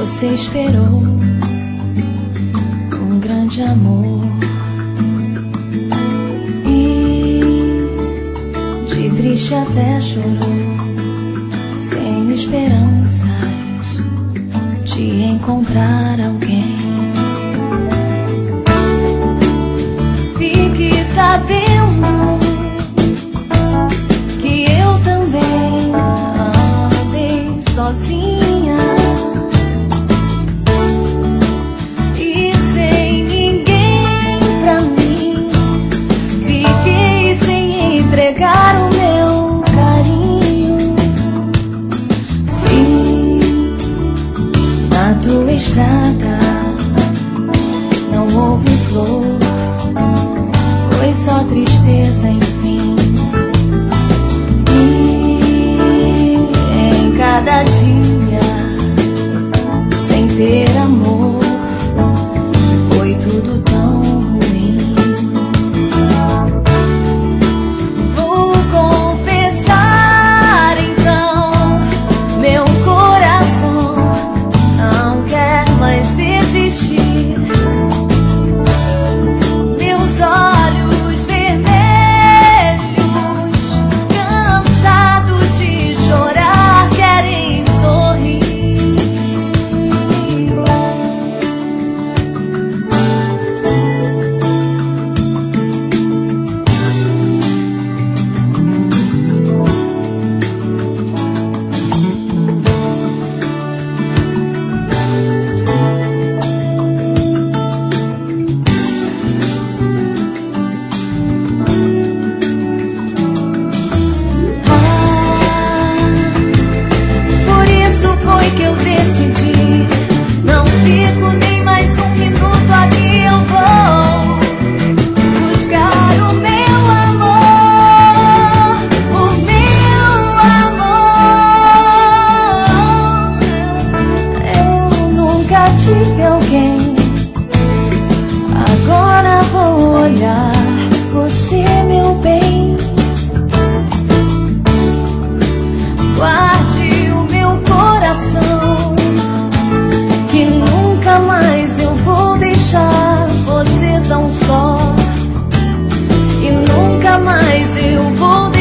Você esperou um grande amor e de triste até chorou, sem esperanças de encontrar alguém. Fique sabendo que eu também andei sozinha e sem ninguém pra mim. Fiquei sem entregar o meu carinho. Sim, na tua estrada não houve flor, foi só tristeza, enfim. E em cada dia, sem ter amor, foi tudo tão ruim. Vou confessar então, meu coração não quer mais existir. Meus olhos vermelhos, cansados de chorar, querem sorrir. Por isso foi que eu decidi, não fico nem mais um minuto aqui. Eu vou buscar o meu amor, o meu amor. Eu nunca tive alguém, agora vou olhar você, meu bem. Guarde o meu coração, que nunca mais eu vou deixar você tão só, e nunca mais eu vou